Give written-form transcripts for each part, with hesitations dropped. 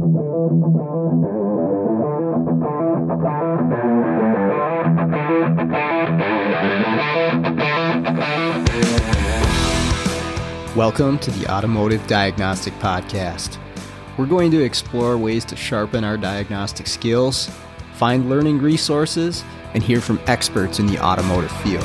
Welcome to the Automotive Diagnostic Podcast. We're going to explore ways to sharpen our diagnostic skills, find learning resources, and hear from experts in the automotive field.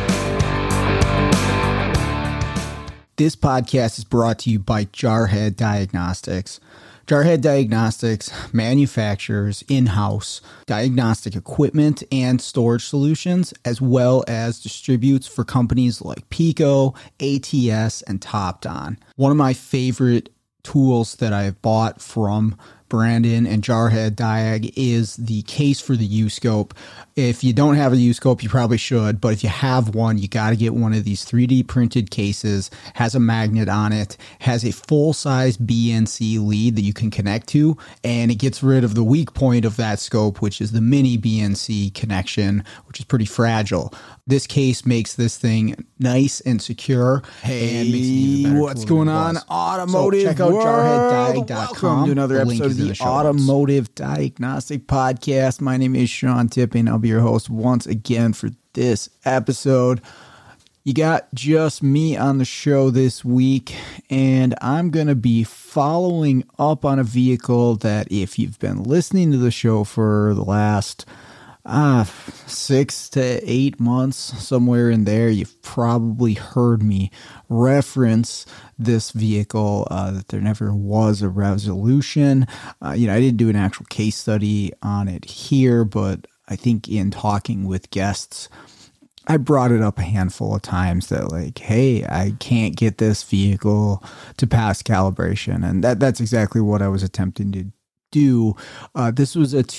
This podcast is brought to you by Jarhead Diagnostics. Jarhead Diagnostics manufactures in-house diagnostic equipment and storage solutions, as well as distributes for companies like Pico, ATS, and Topdon. One of my favorite tools that I've bought from Brandon and Jarhead Diag is the case for the U-Scope. If you don't have a U-Scope, you probably should, but if you have one, you got to get one of these 3D printed cases, has a magnet on it, has a full-size BNC lead that you can connect to, and it gets rid of the weak point of that scope, which is the mini BNC connection, which is pretty fragile. This case makes this thing nice and secure. Hey, what's going on, automotive so check out world? jarheaddiag.com. Welcome to another episode of the Automotive Diagnostic Podcast. My name is Sean Tipping. I'll be your host once again for this episode. You got just me on the show this week, and I'm going to be following up on a vehicle that, if you've been listening to the show for the last 6 to 8 months, somewhere in there, you've probably heard me reference this vehicle, that there never was a resolution. I didn't do an actual case study on it here, but I think in talking with guests, I brought it up a handful of times that, like, hey, I can't get this vehicle to pass calibration. And that's exactly what I was attempting to do. This was a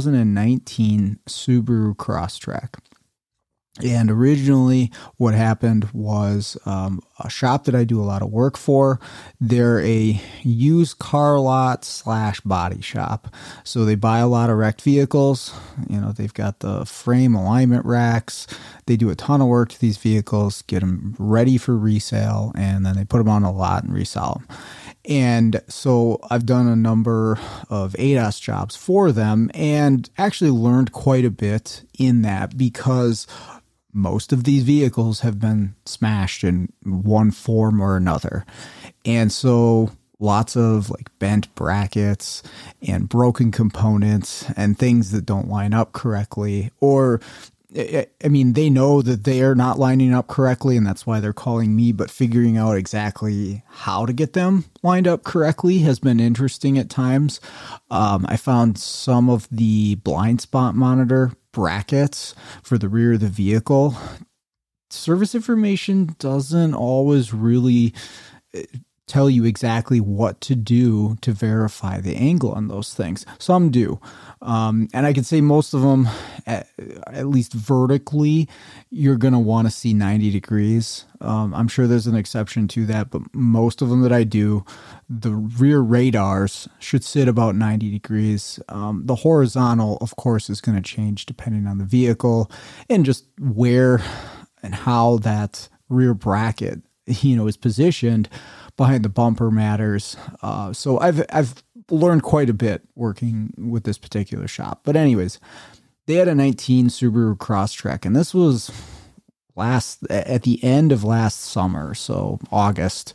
2019 Subaru Crosstrek. And originally what happened was a shop that I do a lot of work for, they're a used car lot / body shop. So they buy a lot of wrecked vehicles. They've got the frame alignment racks. They do a ton of work to these vehicles, get them ready for resale, and then they put them on a lot and resell them. And so I've done a number of ADAS jobs for them and actually learned quite a bit in that, because most of these vehicles have been smashed in one form or another. And so lots of like bent brackets and broken components and things that don't line up correctly, or they know that they are not lining up correctly, and that's why they're calling me, but figuring out exactly how to get them lined up correctly has been interesting at times. I found some of the blind spot monitor brackets for the rear of the vehicle. Service information doesn't always really tell you exactly what to do to verify the angle on those things. Some do. And I can say most of them, at least vertically, you're going to want to see 90 degrees. I'm sure there's an exception to that, but most of them that I do, the rear radars should sit about 90 degrees. The horizontal, of course, is going to change depending on the vehicle and just where and how that rear bracket, is positioned behind the bumper matters. So I've learned quite a bit working with this particular shop. But anyways, they had a 19 Subaru Crosstrek, and this was at the end of last summer, so August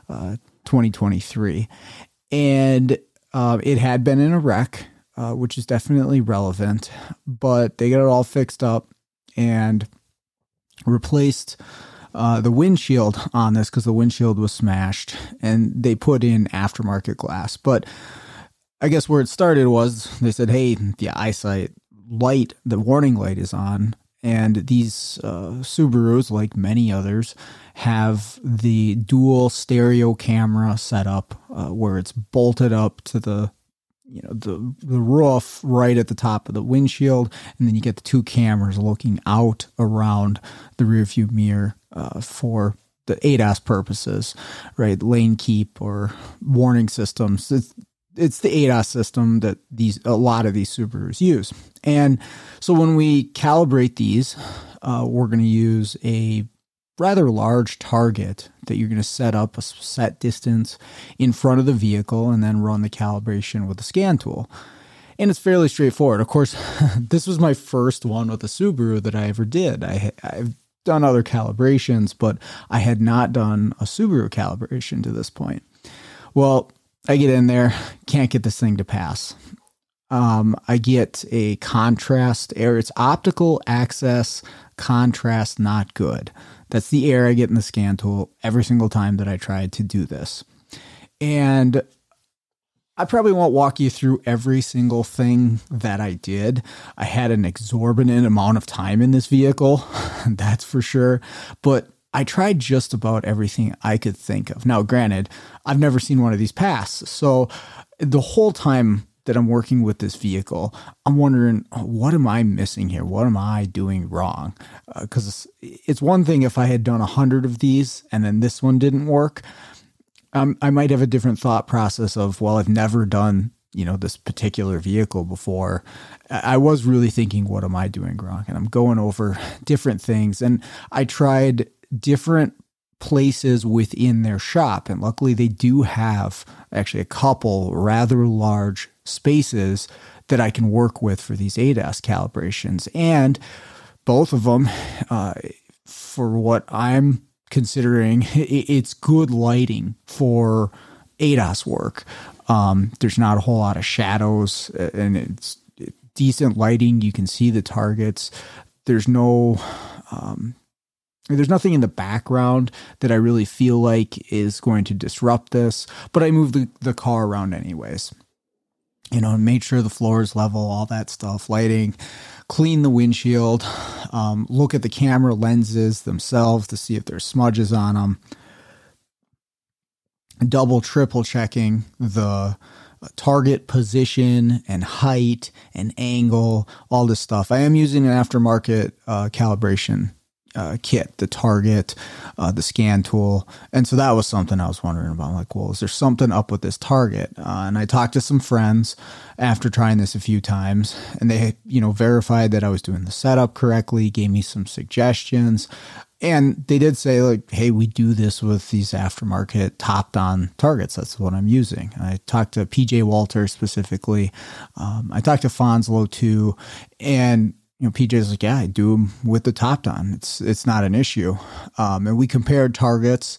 2023. And it had been in a wreck, which is definitely relevant, but they got it all fixed up and replaced the windshield on this, because the windshield was smashed, and they put in aftermarket glass. But I guess where it started was they said, hey, the eyesight light, the warning light is on. And these Subarus, like many others, have the dual stereo camera set up where it's bolted up to the roof right at the top of the windshield. And then you get the two cameras looking out around the rear view mirror for the ADAS purposes, right? Lane keep or warning systems. It's the ADAS system that a lot of these Subarus use. And so when we calibrate these, we're going to use a rather large target that you're going to set up a set distance in front of the vehicle and then run the calibration with the scan tool. And it's fairly straightforward. Of course, this was my first one with a Subaru that I ever did. I've done other calibrations, but I had not done a Subaru calibration to this point. Well, I get in there, can't get this thing to pass. I get a contrast error. It's optical access contrast not good. That's the error I get in the scan tool every single time that I tried to do this. And I probably won't walk you through every single thing that I did. I had an exorbitant amount of time in this vehicle, that's for sure. But I tried just about everything I could think of. Now, granted, I've never seen one of these pass. So the whole time that I'm working with this vehicle, I'm wondering, what am I missing here? What am I doing wrong? Because it's one thing if I had done 100 of these and then this one didn't work. I might have a different thought process of, well, I've never done, this particular vehicle before. I was really thinking, what am I doing wrong? And I'm going over different things. And I tried different places within their shop. And luckily they do have actually a couple rather large spaces that I can work with for these ADAS calibrations. And both of them, for what I'm considering, it's good lighting for ADAS work. There's not a whole lot of shadows and it's decent lighting. You can see the targets. There's nothing in the background that I really feel like is going to disrupt this, but I moved the car around anyways. Made sure the floor is level, all that stuff, lighting, clean the windshield, look at the camera lenses themselves to see if there's smudges on them, double, triple checking the target position and height and angle, all this stuff. I am using an aftermarket calibration kit, the target, the scan tool. And so that was something I was wondering about. I'm like, well, is there something up with this target? And I talked to some friends after trying this a few times and they, verified that I was doing the setup correctly, gave me some suggestions. And they did say like, hey, we do this with these aftermarket topped on targets. That's what I'm using. And I talked to PJ Walter specifically. I talked to Fonslow too. And PJ's like, yeah, I do them with the topped on. It's not an issue. And we compared targets.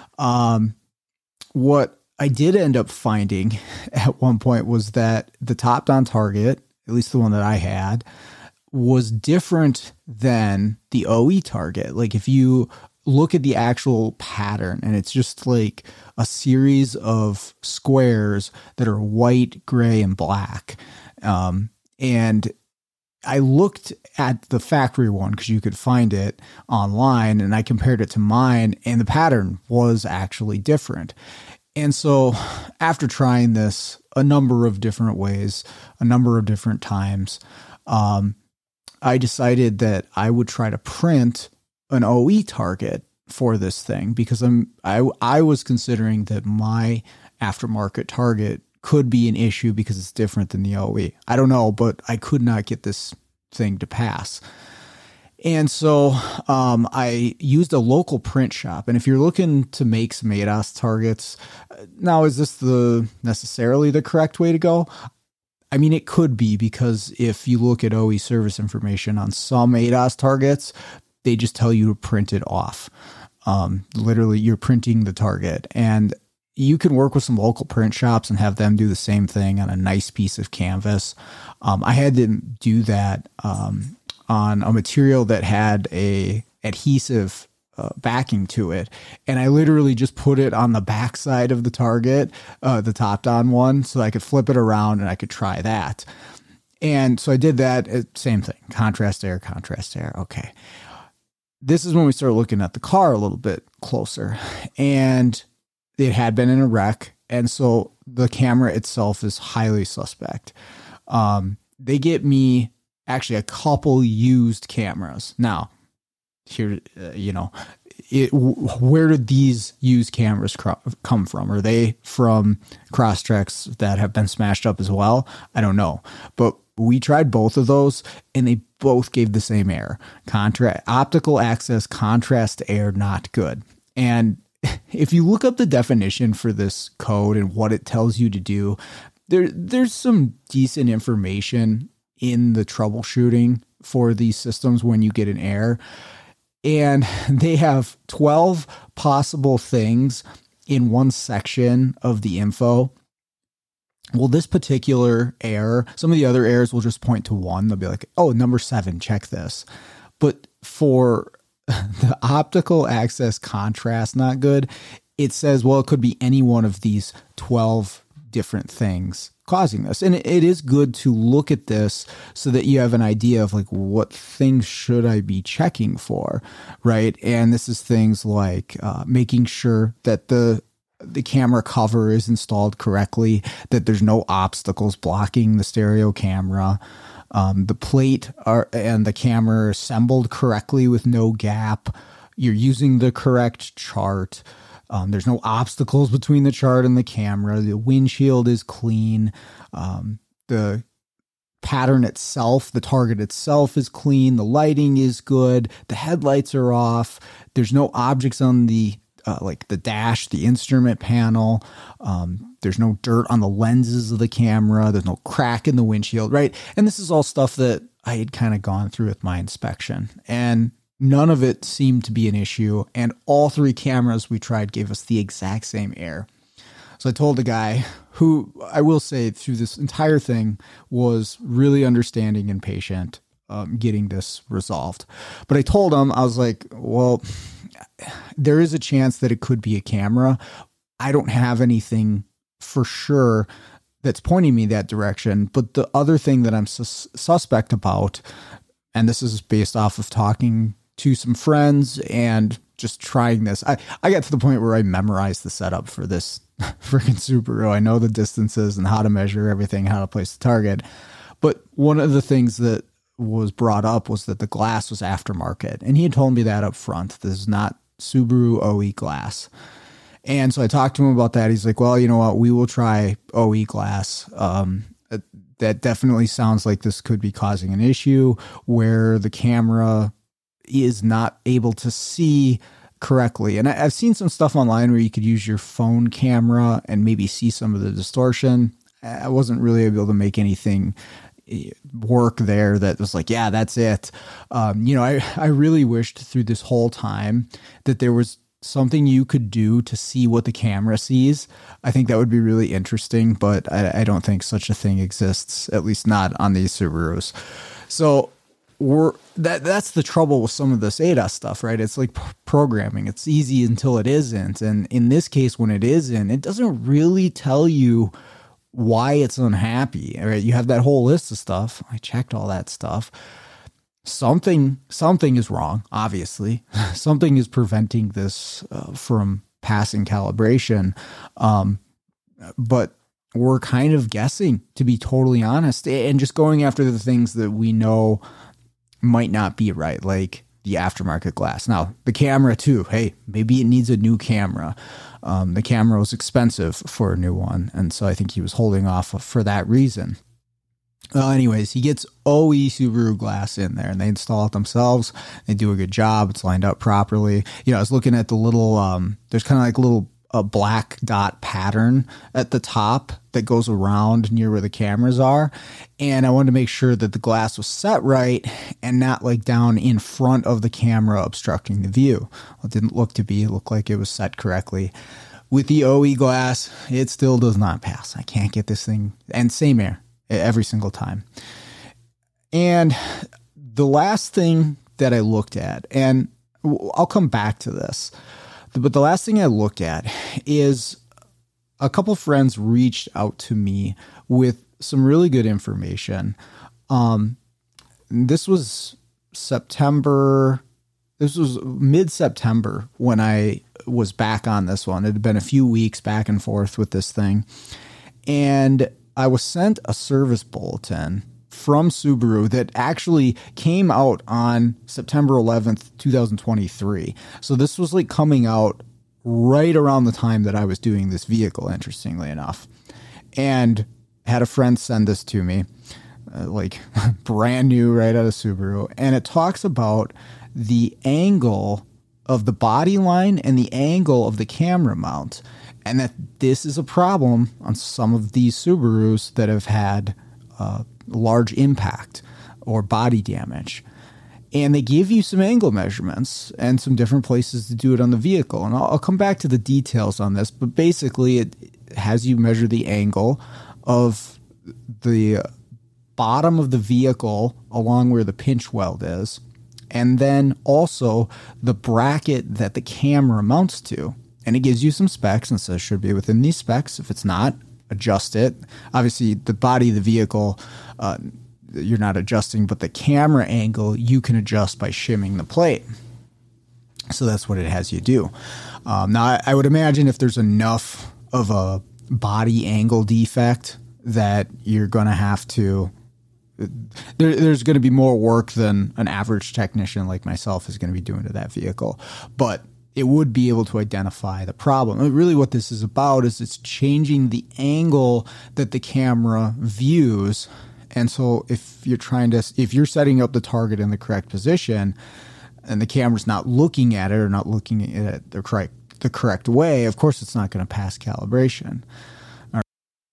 What I did end up finding at one point was that the topped on target, at least the one that I had, was different than the OE target. Like if you look at the actual pattern and it's just like a series of squares that are white, gray, and black. And I looked at the factory one because you could find it online and I compared it to mine and the pattern was actually different. And so after trying this a number of different ways, a number of different times, I decided that I would try to print an OE target for this thing because I was considering that my aftermarket target could be an issue because it's different than the OE. I don't know, but I could not get this thing to pass. And so I used a local print shop. And if you're looking to make some ADAS targets, now is this necessarily the correct way to go? I mean, it could be because if you look at OE service information on some ADAS targets, they just tell you to print it off. Literally, you're printing the target. And you can work with some local print shops and have them do the same thing on a nice piece of canvas. I had to do that on a material that had a adhesive backing to it. And I literally just put it on the back side of the target, the topped on one, so I could flip it around and I could try that. And so I did that. Same thing. Contrast error. Okay. This is when we started looking at the car a little bit closer. And it had been in a wreck. And so the camera itself is highly suspect. They get me actually a couple used cameras. Now, here, where did these used cameras come from? Are they from Crosstreks that have been smashed up as well? I don't know. But we tried both of those and they both gave the same error. Optical access contrast error, not good. And if you look up the definition for this code and what it tells you to do, there's some decent information in the troubleshooting for these systems when you get an error. And they have 12 possible things in one section of the info. Well, this particular error, some of the other errors will just point to one. They'll be like, oh, number 7, check this. But for the optical access contrast not good, it says, well, it could be any one of these 12 different things causing this. And it is good to look at this so that you have an idea of like, what things should I be checking for, right? And this is things like making sure that the camera cover is installed correctly, that there's no obstacles blocking the stereo camera, the plate and the camera are assembled correctly with no gap, you're using the correct chart, there's no obstacles between the chart and the camera, the windshield is clean, the pattern itself, the target itself is clean, the lighting is good, the headlights are off, there's no objects on the like the dash, the instrument panel. There's no dirt on the lenses of the camera. There's no crack in the windshield, right? And this is all stuff that I had kind of gone through with my inspection, and none of it seemed to be an issue. And all 3 cameras we tried gave us the exact same error. So I told the guy, who I will say through this entire thing was really understanding and patient, getting this resolved. But I told him, I was like, well, there is a chance that it could be a camera. I don't have anything for sure that's pointing me that direction. But the other thing that I'm suspect about, and this is based off of talking to some friends and just trying this, I got to the point where I memorized the setup for this freaking Subaru. I know the distances and how to measure everything, how to place the target. But one of the things that was brought up was that the glass was aftermarket. And he had told me that up front. This is not Subaru OE glass. And so I talked to him about that. He's like, well, you know what? We will try OE glass. That definitely sounds like this could be causing an issue where the camera is not able to see correctly. And I've seen some stuff online where you could use your phone camera and maybe see some of the distortion. I wasn't really able to make anything work there that was like, yeah, that's it. I really wished through this whole time that there was something you could do to see what the camera sees. I think that would be really interesting, but I don't think such a thing exists, at least not on these Subarus. So that's the trouble with some of this ADAS stuff, right? It's like programming. It's easy until it isn't. And in this case, when it isn't, it doesn't really tell you why it's unhappy. Right? You have that whole list of stuff. I checked all that stuff. Something is wrong, obviously. Something is preventing this from passing calibration. But we're kind of guessing, to be totally honest, and just going after the things that we know might not be right, like the aftermarket glass. Now, the camera too. Hey, maybe it needs a new camera. The camera was expensive for a new one, and so I think he was holding off for that reason. Anyways, he gets OE Subaru glass in there, and they install it themselves. They do a good job. It's lined up properly. I was looking at the little, there's kind of like a little black dot pattern at the top that goes around near where the cameras are. And I wanted to make sure that the glass was set right and not like down in front of the camera obstructing the view. Well, it didn't look to be. It looked like it was set correctly. With the OE glass, it still does not pass. I can't get this thing, and same error every single time. And the last thing that I looked at, and I'll come back to this, but the last thing I looked at is a couple friends reached out to me with some really good information. This was September. This was mid-September when I was back on this one. It had been a few weeks back and forth with this thing. And I was sent a service bulletin from Subaru that actually came out on September 11th, 2023. So this was like coming out right around the time that I was doing this vehicle, interestingly enough. And had a friend send this to me. like brand new right out of Subaru. And it talks about the angle of the body line and the angle of the camera mount. And that this is a problem on some of these Subarus that have had large impact or body damage. And they give you some angle measurements and some different places to do it on the vehicle. And I'll come back to the details on this, but basically it has you measure the angle of the bottom of the vehicle along where the pinch weld is, and then also the bracket that the camera mounts to. And it gives you some specs and says should be within these specs. If it's not, adjust it. Obviously, the body of the vehicle, you're not adjusting, but the camera angle you can adjust by shimming the plate. So that's what it has you do. Now, I would imagine if there's enough of a body angle defect that you're going to have to, there's going to be more work than an average technician like myself is going to be doing to that vehicle. But it would be able to identify the problem. And really what this is about is it's changing the angle that the camera views. And so if you're setting up the target in the correct position and the camera's not looking at it or not looking at it the correct way, of course it's not going to pass calibration. All right.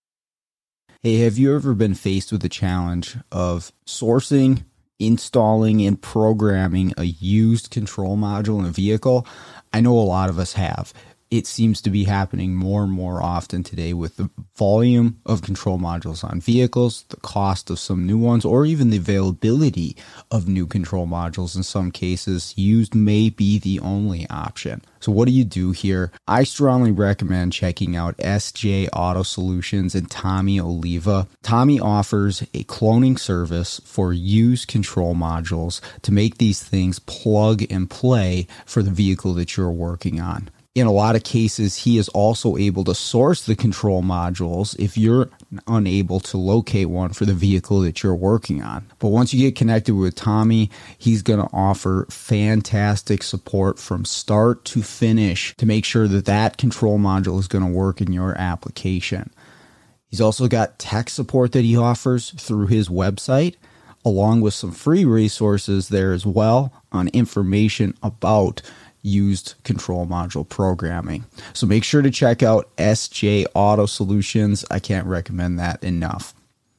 Hey, have you ever been faced with the challenge of sourcing, installing, and programming a used control module in a vehicle? I know a lot of us have. It seems to be happening more and more often today with the volume of control modules on vehicles, the cost of some new ones, or even the availability of new control modules. In some cases, used may be the only option. So what do you do here? I strongly recommend checking out SJ Auto Solutions and Tommy Oliva. Tommy offers a cloning service for used control modules to make these things plug and play for the vehicle that you're working on. In a lot of cases, he is also able to source the control modules if you're unable to locate one for the vehicle that you're working on. But once you get connected with Tommy, he's going to offer fantastic support from start to finish to make sure that that control module is going to work in your application. He's also got tech support that he offers through his website, along with some free resources there as well on information about used control module programming. So make sure to check out SJ Auto Solutions. I can't recommend that enough.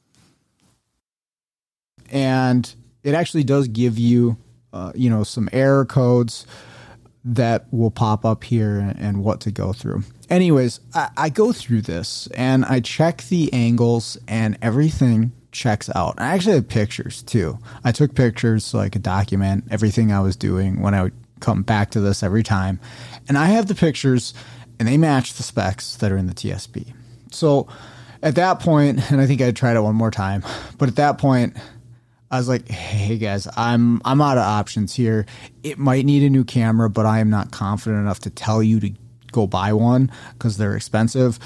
And it actually does give you, some error codes that will pop up here and what to go through. Anyways, I go through this and I check the angles and everything checks out. I actually have pictures too. I took pictures so I could document everything I was doing when I would come back to this every time. And I have the pictures and they match the specs that are in the TSP. So at that point, and I think I tried it one more time, but at that point I was like, hey guys, I'm out of options here. It might need a new camera, but I am not confident enough to tell you to go buy one because they're expensive.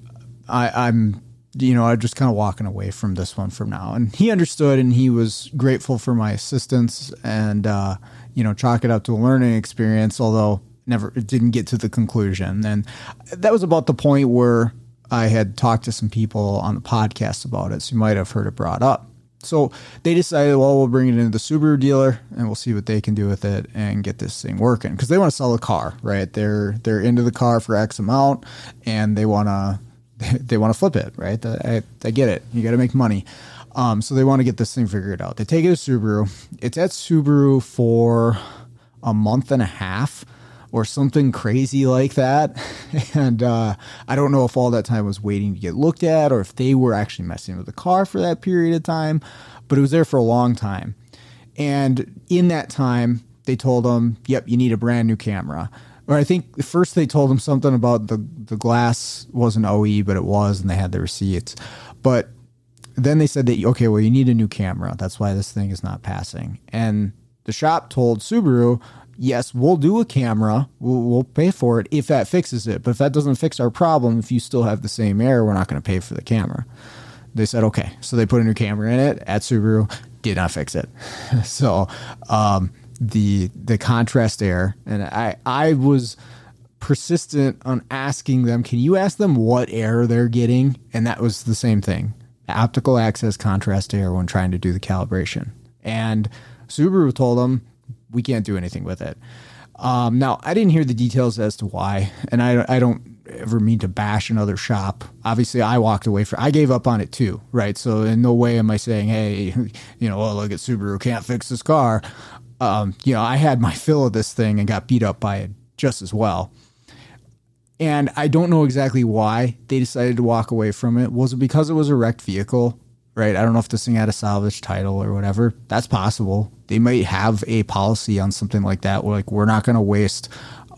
I'm just kind of walking away from this one from now. And he understood and he was grateful for my assistance and, chalk it up to a learning experience, although it didn't get to the conclusion. And that was about the point where I had talked to some people on the podcast about it. So you might have heard it brought up. So they decided, well, we'll bring it into the Subaru dealer and we'll see what they can do with it and get this thing working. Because they want to sell the car, right? They're into the car for X amount and they want to flip it, right? I get it. You got to make money. So they want to get this thing figured out. They take it to Subaru. It's at Subaru for a month and a half or something crazy like that. And I don't know if all that time was waiting to get looked at or if they were actually messing with the car for that period of time, but it was there for a long time. And in that time, they told them, yep, you need a brand new camera. Or I think first they told them something about the glass wasn't OE, but it was, and they had the receipts. But then they said that, okay, well, you need a new camera. That's why this thing is not passing. And the shop told Subaru, yes, we'll do a camera. We'll pay for it if that fixes it. But if that doesn't fix our problem, if you still have the same error, we're not going to pay for the camera. They said, okay. So they put a new camera in it at Subaru, did not fix it. So the contrast error, and I was persistent on asking them, can you ask them what error they're getting? And that was the same thing. optical access contrast error when trying to do the calibration. And Subaru told them, we can't do anything with it. Now, I didn't hear the details as to why, and I don't ever mean to bash another shop. Obviously, I walked away I gave up on it too, right? So in no way am I saying, hey, oh, look at Subaru, can't fix this car. I had my fill of this thing and got beat up by it just as well. And I don't know exactly why they decided to walk away from it. Was it because it was a wrecked vehicle? Right? I don't know if this thing had a salvage title or whatever. That's possible. They might have a policy on something like that where we're not going to waste,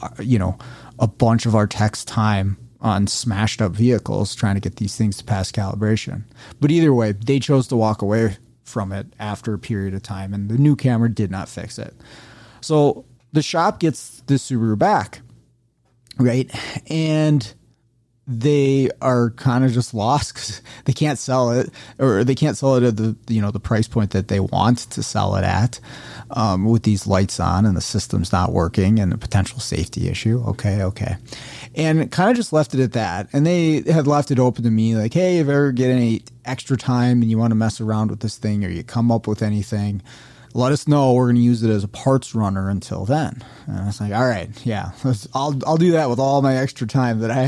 a bunch of our tech's time on smashed up vehicles trying to get these things to pass calibration. But either way, they chose to walk away from it after a period of time, and the new camera did not fix it. So the shop gets this Subaru back, right? And they are kind of just lost because they can't sell it, or they can't sell it at the price point that they want to sell it at, with these lights on and the system's not working and a potential safety issue. Okay. And kind of just left it at that. And they had left it open to me like, hey, if you ever get any extra time and you want to mess around with this thing or you come up with anything, let us know. We're going to use it as a parts runner until then. And I was like, all right, yeah, I'll do that with all my extra time that I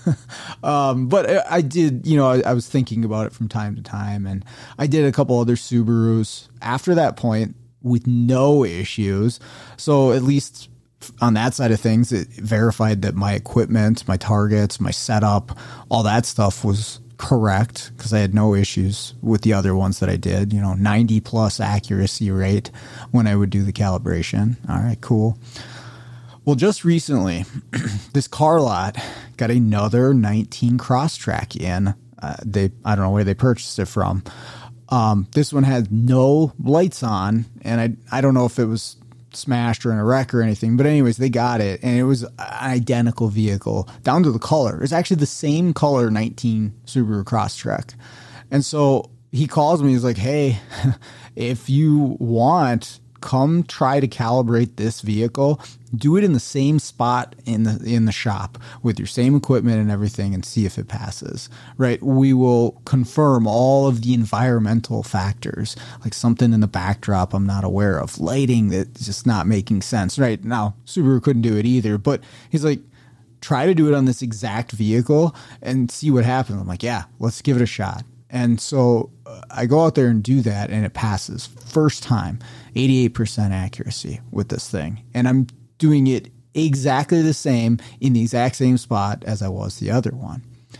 have. But I did, I was thinking about it from time to time, and I did a couple other Subarus after that point with no issues. So at least on that side of things, it verified that my equipment, my targets, my setup, all that stuff was correct, because I had no issues with the other ones that I did, 90 plus accuracy rate when I would do the calibration. All right, cool. Well, just recently, this car lot got another 19 Crosstrek in. I don't know where they purchased it from. This one had no lights on, and I don't know if it was smashed or in a wreck or anything, but anyways, they got it, and it was an identical vehicle down to the color. It's actually the same color 19 Subaru Crosstrek. And so he calls me, he's like, hey, if you want, come try to calibrate this vehicle, do it in the same spot in the shop with your same equipment and everything, and see if it passes, right? We will confirm all of the environmental factors, like something in the backdrop I'm not aware of, lighting that's just not making sense. Right now, Subaru couldn't do it either, but he's like, try to do it on this exact vehicle and see what happens. I'm like, yeah, let's give it a shot. And so I go out there and do that, and it passes first time, 88% accuracy with this thing. And I'm doing it exactly the same in the exact same spot as I was the other one.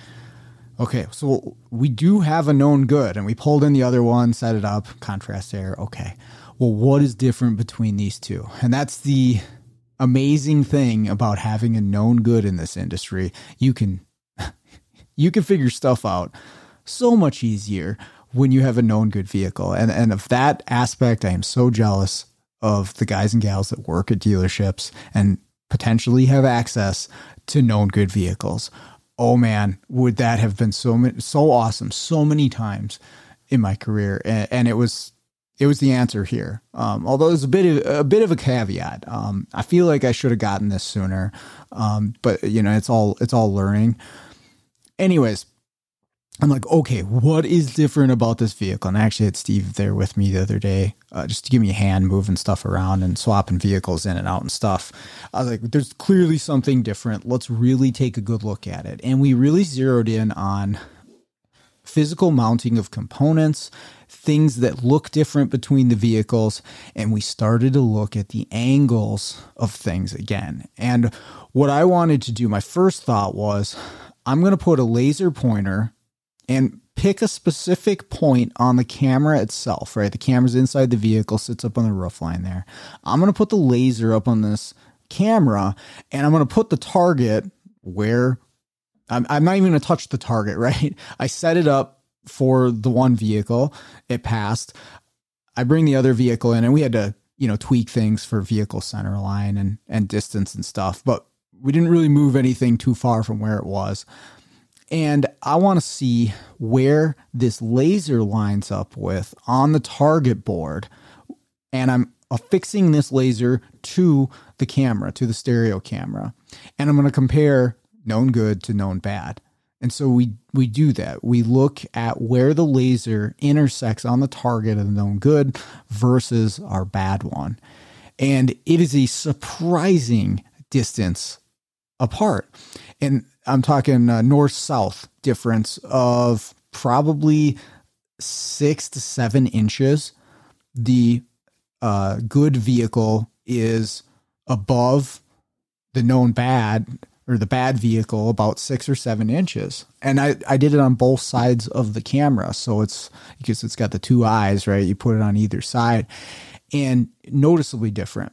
Okay, so we do have a known good, and we pulled in the other one, set it up, contrast error. Okay, well, what is different between these two? And that's the amazing thing about having a known good in this industry. You can figure stuff out so much easier when you have a known good vehicle. And of that aspect, I am so jealous of the guys and gals that work at dealerships and potentially have access to known good vehicles. Oh man, would that have been so awesome so many times in my career. And it was the answer here. Although there's a bit of a caveat. I feel like I should have gotten this sooner. But it's all learning. Anyways, I'm like, okay, what is different about this vehicle? And I actually had Steve there with me the other day, just to give me a hand moving stuff around and swapping vehicles in and out and stuff. I was like, there's clearly something different. Let's really take a good look at it. And we really zeroed in on physical mounting of components, things that look different between the vehicles. And we started to look at the angles of things again. And what I wanted to do, my first thought was, I'm going to put a laser pointer and pick a specific point on the camera itself, right? The camera's inside the vehicle, sits up on the roof line there. I'm going to put the laser up on this camera, and I'm going to put the target where I'm not even going to touch the target, right? I set it up for the one vehicle. It passed. I bring the other vehicle in, and we had to, tweak things for vehicle center line and distance and stuff, but we didn't really move anything too far from where it was. And I want to see where this laser lines up with on the target board. And I'm affixing this laser to the camera, to the stereo camera. And I'm going to compare known good to known bad. And so we do that. We look at where the laser intersects on the target of the known good versus our bad one. And it is a surprising distance apart. And I'm talking north-south difference of probably 6 to 7 inches. The good vehicle is above the known bad, or the bad vehicle, about 6 or 7 inches. And I did it on both sides of the camera. So it's because it's got the two eyes, right? You put it on either side, and noticeably different.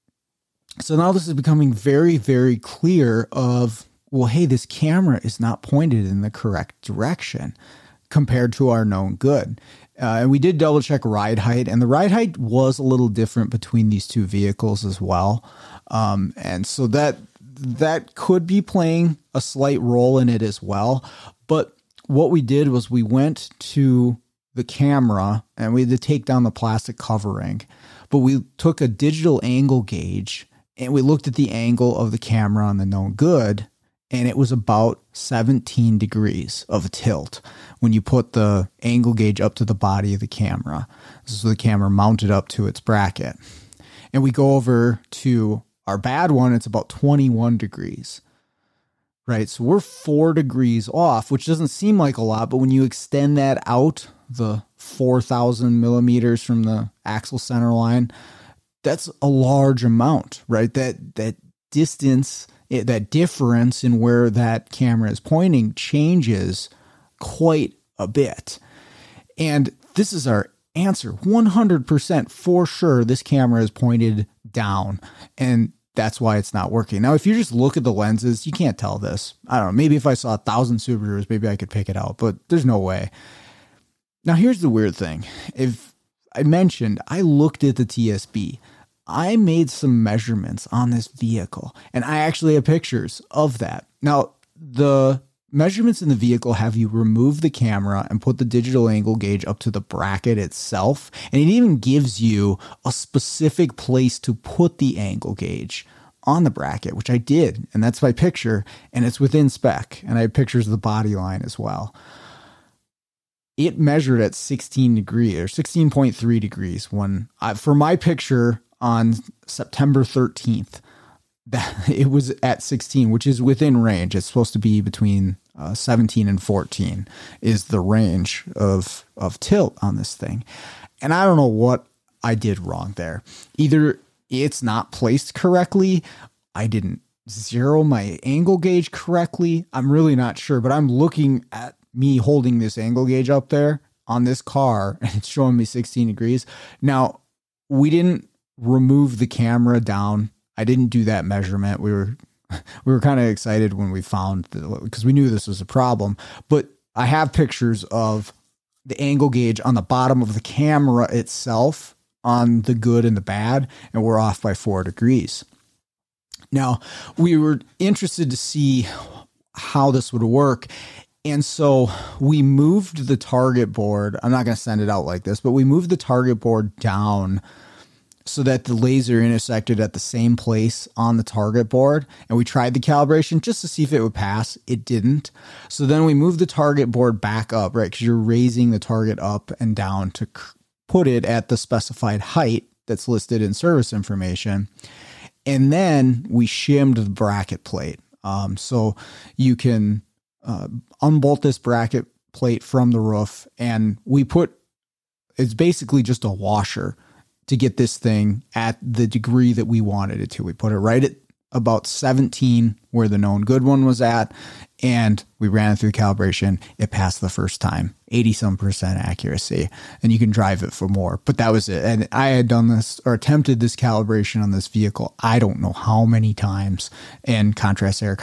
So now this is becoming very, very clear of, well, hey, this camera is not pointed in the correct direction compared to our known good. And we did double check ride height, and the ride height was a little different between these two vehicles as well. And so that could be playing a slight role in it as well. But what we did was we went to the camera and we had to take down the plastic covering, but we took a digital angle gauge and we looked at the angle of the camera on the known good, and it was about 17 degrees of tilt when you put the angle gauge up to the body of the camera. So the camera mounted up to its bracket. And we go over to our bad one, it's about 21 degrees, right? So we're 4 degrees off, which doesn't seem like a lot, but when you extend that out, the 4,000 millimeters from the axle center line, that's a large amount, right? That distance, that difference in where that camera is pointing changes quite a bit. And this is our answer. 100% for sure, this camera is pointed down, and that's why it's not working. Now, if you just look at the lenses, you can't tell this. I don't know. Maybe if I saw 1,000 Subarus, maybe I could pick it out, but there's no way. Now, here's the weird thing. If I mentioned, I looked at the TSB. I made some measurements on this vehicle, and I actually have pictures of that. Now, the measurements in the vehicle have you remove the camera and put the digital angle gauge up to the bracket itself. And it even gives you a specific place to put the angle gauge on the bracket, which I did. And that's my picture, and it's within spec. And I have pictures of the body line as well. It measured at 16 degrees or 16.3 degrees when for my picture on September 13th, that it was at 16, which is within range. It's supposed to be between 17 and 14 is the range of tilt on this thing. And I don't know what I did wrong there. Either it's not placed correctly, I didn't zero my angle gauge correctly. I'm really not sure, but I'm looking at me holding this angle gauge up there on this car, and it's showing me 16 degrees. Now, we didn't remove the camera down. I didn't do that measurement. We were kind of excited when we found because we knew this was a problem, but I have pictures of the angle gauge on the bottom of the camera itself on the good and the bad, and we're off by 4 degrees. Now, we were interested to see how this would work. And so we moved the target board. I'm not going to send it out like this, but we moved the target board down so that the laser intersected at the same place on the target board. And we tried the calibration just to see if it would pass. It didn't. So then we moved the target board back up, right? Because you're raising the target up and down to put it at the specified height that's listed in service information. And then we shimmed the bracket plate. So you can unbolt this bracket plate from the roof, and it's basically just a washer to get this thing at the degree that we wanted it to. We put it right at about 17 where the known good one was at, and we ran it through calibration. It passed the first time, 80% accuracy, and you can drive it for more, but that was it. And I had done this or attempted this calibration on this vehicle, I don't know how many times, and contrast error,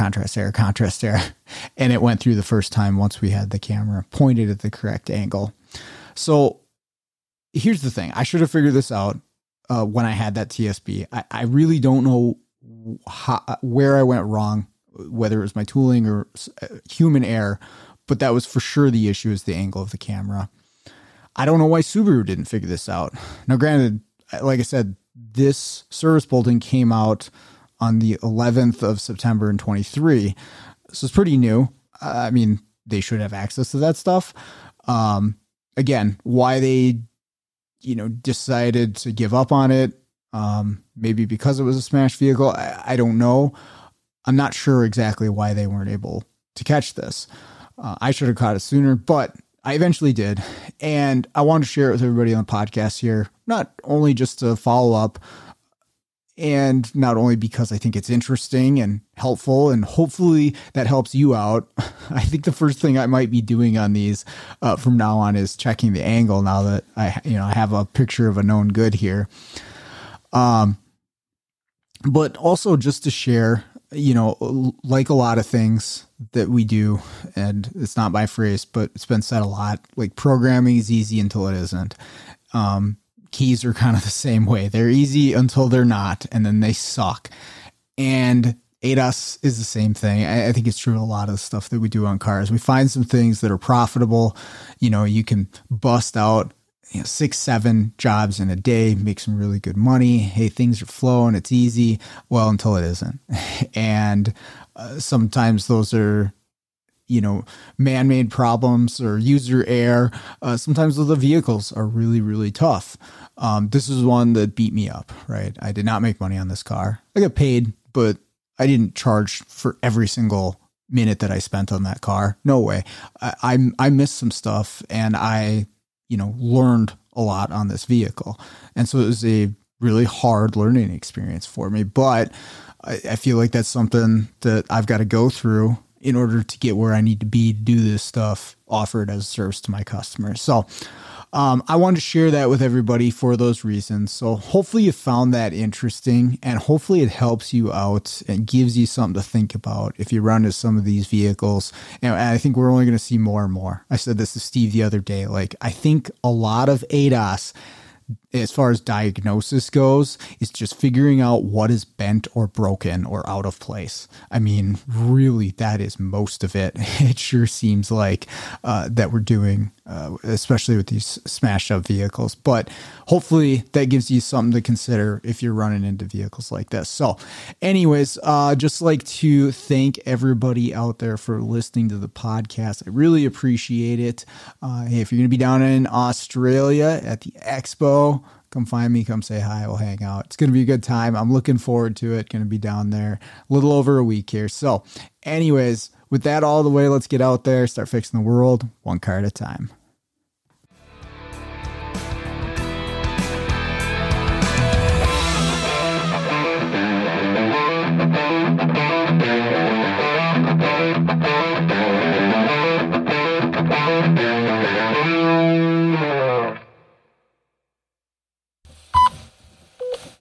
and it went through the first time once we had the camera pointed at the correct angle. So here's the thing. I should have figured this out when I had that TSB. I really don't know where I went wrong, whether it was my tooling or human error, but that was for sure the issue, is the angle of the camera. I don't know why Subaru didn't figure this out. Now, granted, like I said, this service bulletin came out on the 11th of September in 23, so it's pretty new. I mean, they should have access to that stuff. Again, why they, decided to give up on it. Maybe because it was a smashed vehicle. I don't know. I'm not sure exactly why they weren't able to catch this. I should have caught it sooner, but I eventually did. And I want to share it with everybody on the podcast here, not only just to follow up, and not only because I think it's interesting and helpful, and hopefully that helps you out. I think the first thing I might be doing on these from now on is checking the angle, now that I have a picture of a known good here. But also just to share, like a lot of things that we do, and it's not my phrase, but it's been said a lot, like programming is easy until it isn't. Keys are kind of the same way. They're easy until they're not, and then they suck. And ADAS is the same thing. I think it's true of a lot of the stuff that we do on cars. We find some things that are profitable. You can bust out 6-7 jobs in a day, make some really good money. Hey, things are flowing. It's easy. Well, until it isn't. And sometimes those are, man-made problems or user error. Sometimes the vehicles are really, really tough. This is one that beat me up, right? I did not make money on this car. I got paid, but I didn't charge for every single minute that I spent on that car. No way. I missed some stuff, and I learned a lot on this vehicle. And so it was a really hard learning experience for me, but I feel like that's something that I've got to go through in order to get where I need to be to do this stuff offered as a service to my customers. So I wanted to share that with everybody for those reasons. So hopefully you found that interesting, and hopefully it helps you out and gives you something to think about if you run into some of these vehicles. And I think we're only going to see more and more. I said this to Steve the other day. I think a lot of ADAS, as far as diagnosis goes, is just figuring out what is bent or broken or out of place. I mean, really, that is most of it. It sure seems like that we're doing, especially with these smashed up vehicles. But hopefully that gives you something to consider if you're running into vehicles like this. So anyways, just like to thank everybody out there for listening to the podcast. I really appreciate it. Hey, if you're going to be down in Australia at the Expo, come find me, come say hi, we'll hang out. It's going to be a good time. I'm looking forward to it. Going to be down there a little over a week here. So anyways, with that all the way, let's get out there, start fixing the world one car at a time.